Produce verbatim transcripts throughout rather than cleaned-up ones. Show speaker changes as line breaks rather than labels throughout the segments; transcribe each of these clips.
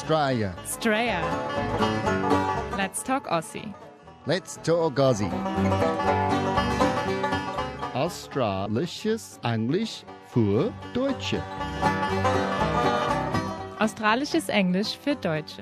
Australia.
Straya. Let's talk Aussie.
Let's talk Aussie. Australisches Englisch für Deutsche.
Australisches Englisch für Deutsche.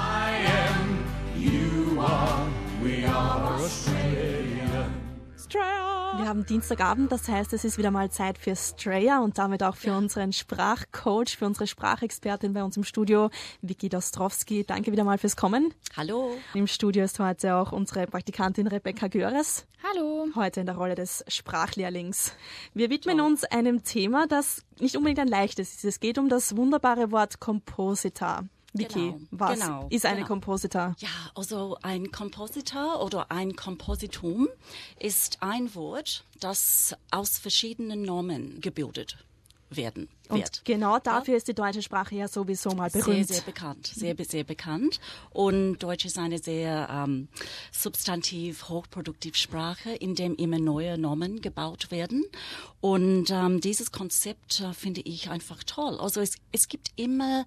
I am, you are, we are Australia.
Straya.
Wir haben Dienstagabend, das heißt, es ist wieder mal Zeit für Straya und damit auch für ja. unseren Sprachcoach, für unsere Sprachexpertin bei uns im Studio, Vicky Dostrowski. Danke wieder mal fürs Kommen.
Hallo.
Im Studio ist heute auch unsere Praktikantin Rebecca Göres.
Hallo.
Heute in der Rolle des Sprachlehrlings. Wir widmen Ciao. uns einem Thema, das nicht unbedingt ein leichtes ist. Es geht um das wunderbare Wort Kompositor. Vicky,
genau,
was
genau,
ist eine
genau.
Kompositor?
Ja, also ein Kompositor oder ein Kompositum ist ein Wort, das aus verschiedenen Normen gebildet werden
Und
wird.
genau dafür ja? ist die deutsche Sprache ja sowieso mal berühmt.
Sehr, sehr bekannt, sehr, sehr bekannt. Und Deutsch ist eine sehr ähm, substantiv, hochproduktiv Sprache, in dem immer neue Normen gebaut werden. Und ähm, dieses Konzept äh, finde ich einfach toll. Also es, es gibt immer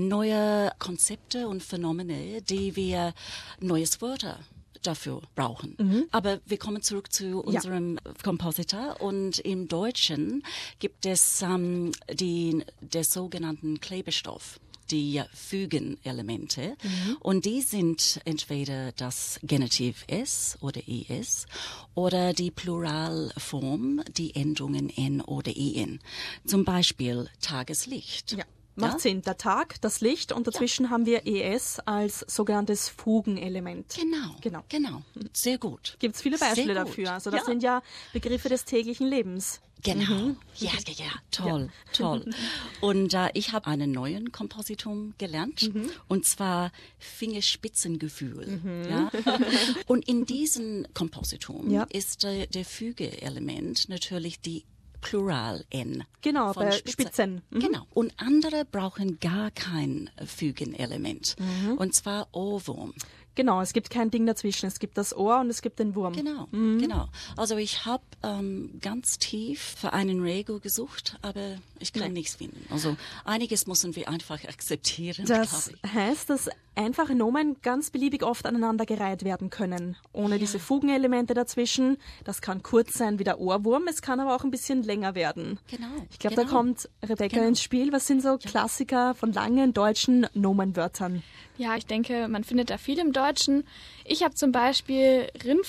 neue Konzepte und Phänomene, die wir neues Wörter dafür brauchen. Mhm. Aber wir kommen zurück zu unserem ja. Kompositor und im Deutschen gibt es ähm, die, der sogenannten Klebestoff, die Fügenelemente mhm. und die sind entweder das Genitiv S oder es oder die Pluralform, die Endungen N oder en. Zum Beispiel Tageslicht.
Ja. Macht ja? Sinn. Der Tag, das Licht und dazwischen ja. haben wir es als sogenanntes Fugenelement.
Genau, genau, genau. Sehr gut.
Gibt es viele Beispiele dafür. Also das ja. sind ja Begriffe des täglichen Lebens.
Genau. Mhm. Ja, ja, ja. Toll, ja. toll. Und äh, ich habe einen neuen Kompositum gelernt mhm. und zwar Fingerspitzengefühl. Mhm. Ja? Und in diesem Kompositum ja. ist äh, der Fügeelement natürlich die Plural N.
Genau, bei
Spitze.
Spitzen. Mhm.
Genau. Und andere brauchen gar kein Fügenelement. Mhm. Und zwar Ohrwurm.
Genau, es gibt kein Ding dazwischen. Es gibt das Ohr und es gibt den Wurm.
Genau, mhm. genau. Also ich habe ähm, ganz tief für einen Regel gesucht, aber ich kann nee. nichts finden. Also einiges müssen wir einfach akzeptieren.
Das heißt, dass einfache Nomen ganz beliebig oft aneinandergereiht werden können, ohne ja. diese Fugenelemente dazwischen. Das kann kurz sein wie der Ohrwurm, es kann aber auch ein bisschen länger werden.
Genau.
Ich glaube,
genau.
da kommt Rebecca
genau.
ins Spiel. Was sind so Klassiker von langen deutschen Nomenwörtern?
Ja, ich denke, man findet da viel im Deutschen. Ich habe zum Beispiel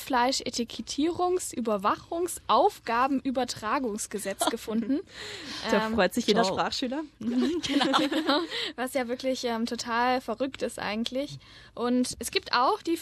Rindfleisch-Etikettierungs-, Überwachungs-, Aufgabenübertragungsgesetz gefunden.
Da
ähm,
freut sich jeder
toll.
Sprachschüler.
Genau. Was ja wirklich ähm, total verrückt ist eigentlich. Und es gibt auch die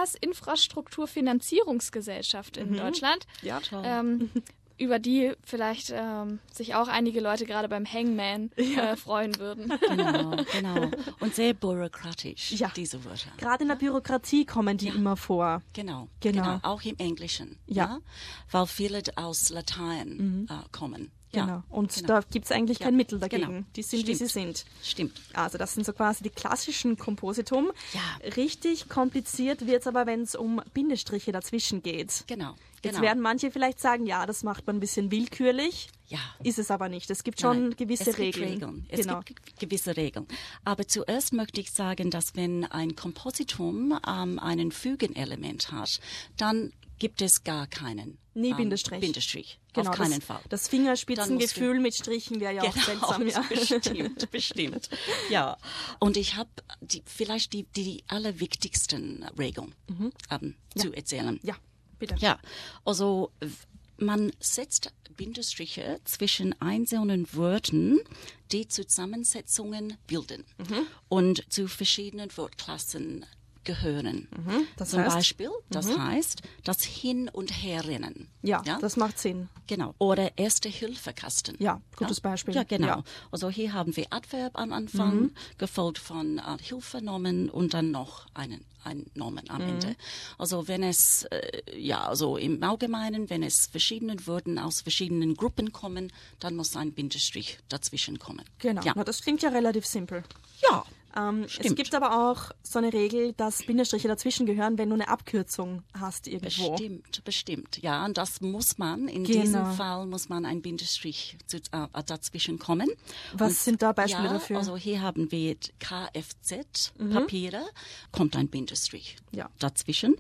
Verkehrsinfrastrukturfinanzierungsgesellschaft in
mhm.
Deutschland.
Ja, toll.
Ähm, über die vielleicht ähm, sich auch einige Leute gerade beim Hangman
ja.
äh, freuen würden.
Genau, genau. Und sehr bürokratisch,
ja.
diese Wörter.
Gerade in der Bürokratie kommen die
ja.
immer vor.
Genau,
genau,
genau. Auch im Englischen.
Ja.
ja? Weil viele aus Latein
mhm.
äh, kommen.
Genau.
Ja.
Und
genau.
da gibt es eigentlich
ja.
kein Mittel dagegen.
Genau.
Die sind,
Stimmt.
wie sie sind.
Stimmt.
Also das sind so quasi die klassischen Kompositum.
Ja.
Richtig kompliziert wird es aber, wenn es um Bindestriche dazwischen geht.
Genau.
Jetzt
genau.
werden manche vielleicht sagen, ja, das macht man ein bisschen willkürlich.
Ja.
Ist es aber nicht. Es gibt schon
Nein,
gewisse
es gibt
Regeln.
Regeln. Es
genau.
gibt gewisse Regeln. Aber zuerst möchte ich sagen, dass wenn ein Kompositum ähm, einen Fügenelement hat, dann gibt es gar keinen
Nie
ähm,
Bindestrich.
Bindestrich.
Genau,
Auf keinen
das,
Fall.
Das Fingerspitzengefühl mit Strichen wäre ja
genau,
auch seltsam. Ja.
Bestimmt, bestimmt. Ja. Und ich habe die, vielleicht die, die allerwichtigsten Regeln
mhm.
ähm,
ja.
zu erzählen.
Ja, bitte.
Ja, also man setzt Bindestriche zwischen einzelnen Wörtern, die Zusammensetzungen bilden mhm. und zu verschiedenen Wortklassen gehören.
Mhm, das
Zum
heißt?
Beispiel, das
mhm.
heißt, das Hin- und Herrennen.
Ja, ja, das macht Sinn.
Genau. Oder Erste-Hilfe-Kasten.
Ja, gutes
ja?
Beispiel.
Ja, genau.
Ja.
Also hier haben wir Adverb am Anfang, mhm. gefolgt von äh, Hilfenomen und dann noch einen ein Nomen am mhm. Ende. Also wenn es, äh, ja, also im Allgemeinen, wenn es verschiedene Wörter aus verschiedenen Gruppen kommen, dann muss ein Bindestrich dazwischen kommen.
Genau,
ja.
Na, das klingt ja relativ simpel.
Ja.
Ähm, es
Stimmt.
gibt aber auch so eine Regel, dass Bindestriche dazwischen gehören, wenn du eine Abkürzung hast irgendwo.
Bestimmt, bestimmt. Ja, und das muss man, in
Genau.
diesem Fall muss man ein Bindestrich zu, äh, dazwischen kommen.
Was
Und,
sind da Beispiele
ja,
dafür?
Also hier haben wir Kfz-Papiere, kommt ein Bindestrich
Ja.
dazwischen.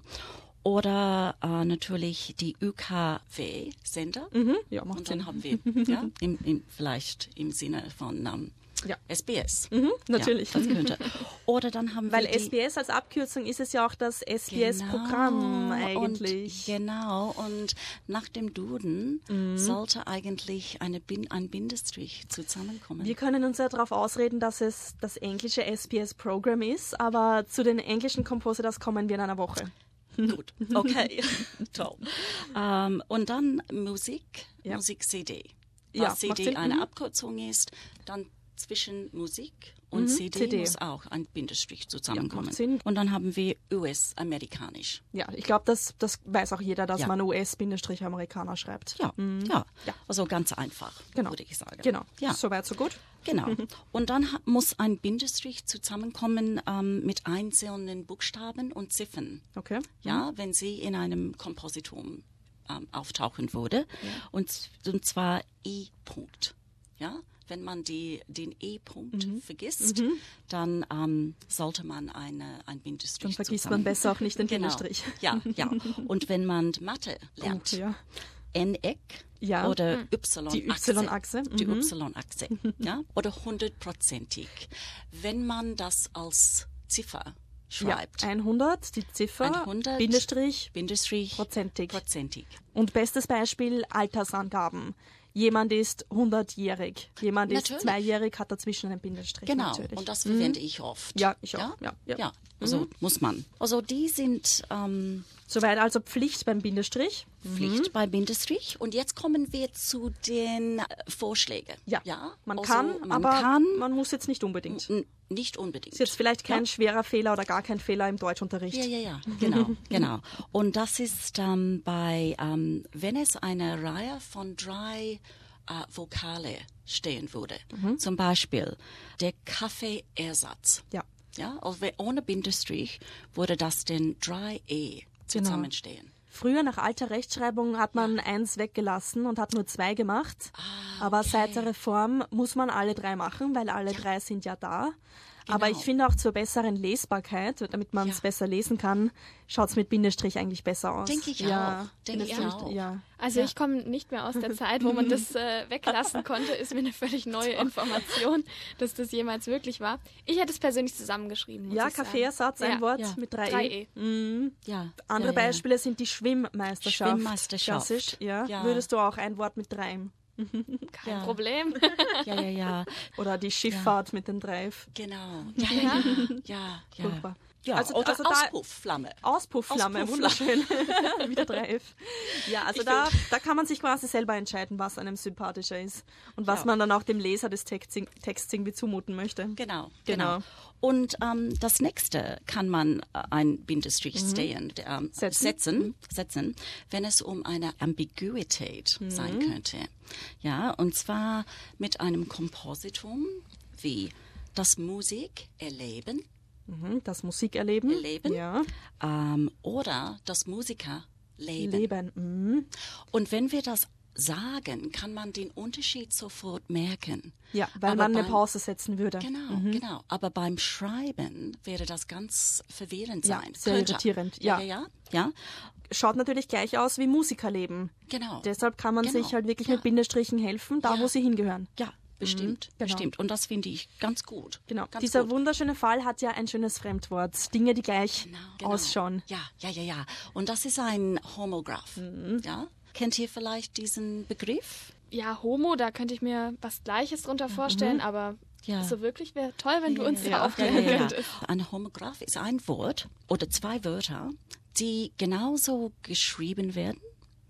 Oder äh, natürlich die Ü K W-Sender.
Mhm. Ja, macht
Und dann
Sinn.
haben wir, ja, im, im, vielleicht im Sinne von ähm,
Ja.
S B S.
Mhm, natürlich.
Ja, das könnte. Oder dann haben
Weil
wir die,
S B S als Abkürzung ist es ja auch das S B S-Programm eigentlich.
Und, genau, und nach dem Duden
Mhm.
sollte eigentlich eine Bin ein Bindestrich zusammenkommen.
Wir können uns ja darauf ausreden, dass es das englische S B S-Programm ist, aber zu den englischen Compositors kommen wir in einer Woche.
Gut, okay, toll. Ähm, und dann Musik,
Ja.
Musik-C D.
Ja,
Was
macht
C D
Sinn.
eine
Mhm.
Abkürzung ist, dann zwischen Musik und
Mhm,
C D,
C D.
muss auch ein Bindestrich zusammenkommen.
macht Sinn.
Und dann haben wir U S-amerikanisch.
Ja, ich glaube, das, das weiß auch jeder, dass
Ja.
man U S-Amerikaner schreibt.
Ja, ja,
Ja.
also ganz einfach,
Genau.
würde ich sagen.
Genau,
Ja.
soweit so gut.
Genau. Und dann ha- muss ein Bindestrich zusammenkommen ähm, mit einzelnen Buchstaben und Ziffern.
Okay.
Ja, wenn sie in einem Kompositum ähm, auftauchen würde. Und, z- und zwar I-Punkt. Ja, wenn man die, den E-Punkt vergisst, dann ähm, sollte man eine, ein Bindestrich
Dann vergisst
zusammen-
man besser auch nicht den
Genau.
Bindestrich.
Ja, ja. Und wenn man Mathe lernt,
Oh, ja.
N-Eck
Ja.
oder Y-Achse.
Die Y-Achse,
Die
mhm.
Y-Achse, ja. Oder hundertprozentig. Wenn man das als Ziffer schreibt.
Ja, hundert, die Ziffer,
hundert,
Bindestrich,
Bindestrich,
prozentig.
prozentig.
Und bestes Beispiel, Altersangaben. Jemand ist hundertjährig, jemand ist
Natürlich.
zweijährig, hat dazwischen einen Bindestrich.
Genau,
Natürlich.
und das verwende ich oft.
Ja, ich auch, ja, ja.
ja. Also muss man. Also die sind ähm,
Soweit also Pflicht beim Bindestrich.
Pflicht bei Bindestrich. Und jetzt kommen wir zu den äh, Vorschlägen.
Ja,
ja?
man
also,
kann,
man
aber
kann
man muss jetzt nicht unbedingt.
n- nicht unbedingt.
Ist jetzt vielleicht kein
Ja.
schwerer Fehler oder gar kein Fehler im Deutschunterricht.
Ja, ja, ja, genau, genau. Und das ist ähm, bei, ähm, wenn es eine Reihe von drei äh, Vokale stehen würde, zum Beispiel der Kaffeeersatz.
Ja.
Ja, also we- ohne Bindestrich würde das den drei E zusammenstehen.
Früher nach alter Rechtschreibung hat man eins weggelassen und hat nur zwei gemacht.
Ah,
Aber seit der Reform muss man alle drei machen, weil alle drei sind ja da. Aber ich finde auch zur besseren Lesbarkeit, damit man es
Ja.
besser lesen kann, schaut es mit Bindestrich eigentlich besser aus.
Denke ich
ja,
auch. Denke
findest
ich
du
auch.
nicht? Ja.
Also ich komme nicht mehr aus der Zeit, wo man das äh, weglassen konnte. Ist mir eine völlig neue Information, dass das jemals wirklich war. Ich hätte es persönlich zusammengeschrieben. Muss
Ja,
ich sagen.
Kaffeeersatz, ein
Ja.
Wort
Ja.
mit drei,
drei
E.
E.
Mhm.
Ja.
Andere
ja, ja.
Beispiele sind die Schwimmmeisterschaft.
Schwimmmeisterschaft.
Klassisch, ja.
Ja.
Würdest du auch ein Wort mit dreim?
Kein
Ja.
Problem.
Ja, ja, ja,
Oder die Schifffahrt mit den Dreif.
genau. Ja, ja, ja. ja, ja.
Furchtbar.
ja.
Also-
Oder
also da-
Auspuffflamme.
Auspuffflamme,
Auspuffflamme.
wunderschön. Wieder Dreif. Ja, also da, da kann man sich quasi selber entscheiden, was einem sympathischer ist und was
Ja.
man dann auch dem Leser des Texts, Texts irgendwie zumuten möchte.
Genau,
Genau.
genau. Und ähm, das nächste kann man äh, ein Bindestrich stehen, ähm,
Setzen.
setzen, setzen, wenn es um eine Ambiguität sein könnte. Ja, und zwar mit einem Kompositum wie das Musik erleben
Mhm, das Musikerleben.
Erleben.
Ja.
ähm, oder das Musiker leben.
Leben. Mhm.
Und wenn wir das sagen, kann man den Unterschied sofort merken.
Ja, weil
Aber
man eine
beim-
Pause setzen würde.
Genau, genau. Aber beim Schreiben wäre das ganz verwirrend
Ja,
sein.
sehr
Könnte.
irritierend,
Ja,
ja.
ja, ja. ja.
Schaut natürlich gleich aus wie Musikerleben.
Genau.
Deshalb kann man
Genau.
sich halt wirklich
Ja.
mit Bindestrichen helfen, da
Ja.
wo sie hingehören.
Ja, bestimmt,
genau.
bestimmt. Und das finde ich ganz gut.
Genau.
Ganz
Dieser
gut.
wunderschöne Fall hat ja ein schönes Fremdwort. Dinge, die gleich
Genau, genau.
ausschauen.
Ja, ja, ja, ja. Und das ist ein Homograph.
Mhm.
Ja. Kennt ihr vielleicht diesen Begriff?
Ja, Homo, da könnte ich mir was Gleiches drunter vorstellen, aber
Ja.
so wirklich wäre toll, wenn du uns da
Ja,
aufklären
ja, ja.
könntest.
Ein Homograph ist ein Wort oder zwei Wörter, die genauso geschrieben werden,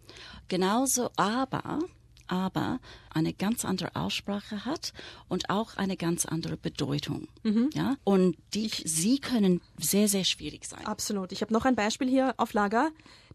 genauso, aber, aber eine ganz andere Aussprache hat und auch eine ganz andere Bedeutung. Ja? Und die, sie können sehr, sehr schwierig sein.
Absolut. Ich habe noch ein Beispiel hier auf Lager.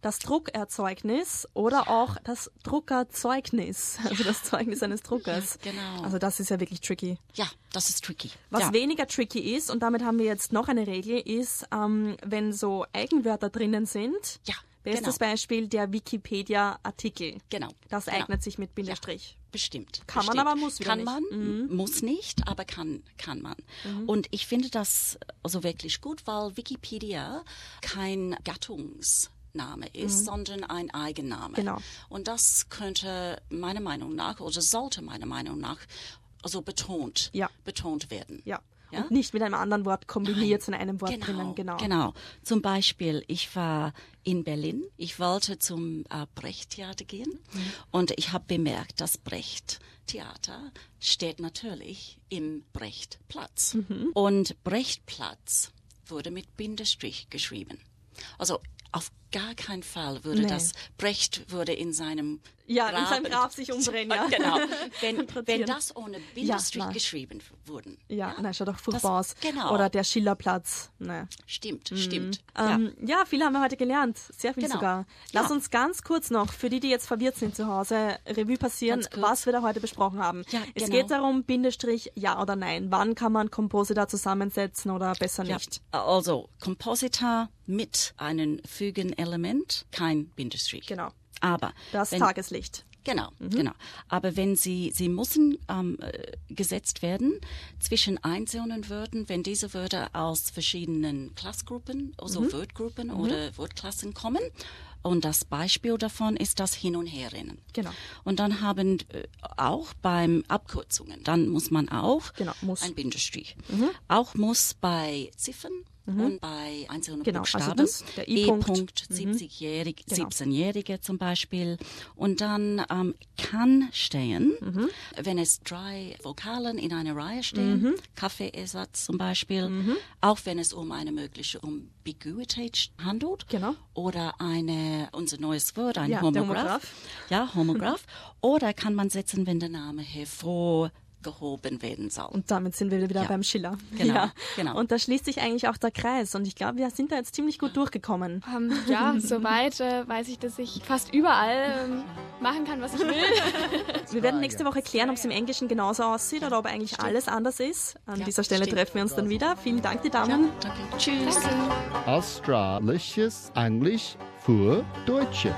das Druckerzeugnis oder auch das Druckerzeugnis, also das Zeugnis eines Druckers.
Ja, genau.
Also das ist ja wirklich tricky.
Ja, das ist tricky.
Was
ja.
weniger tricky ist, und damit haben wir jetzt noch eine Regel, ist, ähm, wenn so Eigenwörter drinnen sind.
Ja,
Bestes
genau.
Beispiel der Wikipedia-Artikel.
Genau.
Das
genau.
eignet sich mit Bindestrich.
Ja, bestimmt.
Kann
bestimmt.
man, aber muss wieder
Kann
nicht.
man,
Mhm.
muss nicht, aber kann, kann man.
Mhm.
Und ich finde das also wirklich gut, weil Wikipedia kein Gattungsname ist, mhm. sondern ein Eigenname.
Genau.
Und das könnte meiner Meinung nach, oder sollte meiner Meinung nach, also betont,
ja.
betont werden.
Ja.
Ja?
Und nicht mit einem anderen Wort kombiniert, sondern einem Wort
genau,
drinnen. Genau.
Genau. Zum Beispiel, ich war in Berlin. Ich wollte zum äh, Brecht-Theater gehen mhm. und ich habe bemerkt, das Brecht-Theater steht natürlich im Brechtplatz. Mhm. Und Brechtplatz wurde mit Bindestrich geschrieben. Also auf gar keinen Fall würde
nee.
das Brecht würde in seinem
ja,
Graben,
in seinem Grab sich umdrehen, ja.
Genau. Wenn, wenn das ohne Bindestrich
ja,
geschrieben wurde.
Ja,
ja,
nein, schaut doch furchtbar aus.
Genau.
Oder der Schillerplatz. Nee.
Stimmt,
mhm.
stimmt.
Ähm, ja. ja, viel haben wir heute gelernt. Sehr viel
genau.
sogar. Lass
ja.
uns ganz kurz noch, für die, die jetzt verwirrt sind zu Hause, Revue passieren, was wir da heute besprochen haben.
Ja,
es
genau.
geht darum, Bindestrich, ja oder nein. Wann kann man Kompositor zusammensetzen oder besser
ja.
nicht?
Also, Kompositor mit einem Fügenelement, kein Bindestrich.
Genau.
Aber
das
wenn,
Tageslicht.
Genau, mhm. genau. Aber wenn sie, sie müssen ähm, gesetzt werden zwischen einzelnen Wörtern, wenn diese Wörter aus verschiedenen Klassgruppen, also
mhm.
Wortgruppen
mhm.
oder Wortklassen kommen. Und das Beispiel davon ist das Hin- und Herrennen.
Genau.
Und dann haben äh, auch beim Abkürzungen, dann muss man auch
genau, muss.
ein Bindestrich.
Mhm.
Auch muss bei Ziffern Mhm. und bei einzelnen
genau,
Buchstaben,
also das, der
E-Punkt,
mhm.
siebzigjährige,
genau.
siebzehnjährige zum Beispiel. Und dann ähm, kann stehen,
mhm.
wenn es drei Vokalen in einer Reihe stehen,
mhm.
Kaffeeersatz zum Beispiel,
mhm.
auch wenn es um eine mögliche Ambiguität handelt
genau.
oder eine, unser neues Wort, ein
ja,
Homograph.
Homograph.
Ja, Homograph. Oder kann man setzen, wenn der Name hervor gehoben werden soll.
Und damit sind wir wieder
ja.
beim Schiller.
Genau,
ja.
genau.
Und da schließt sich eigentlich auch der Kreis. Und ich glaube, wir sind da jetzt ziemlich gut durchgekommen.
Um, ja, soweit äh, weiß ich, dass ich fast überall ähm, machen kann, was ich will.
Wir werden nächste Woche klären, ob es im Englischen genauso aussieht oder ob eigentlich stimmt. alles anders ist. An
ja,
dieser Stelle
stimmt.
treffen wir uns dann wieder. Vielen Dank, die Damen.
Ja, danke. Tschüss.
Danke.
Australisches Englisch für Deutsche.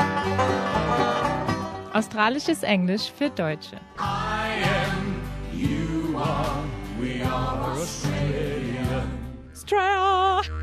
Australisches Englisch für Deutsche.
I am, you are, we are Australia.
Australia!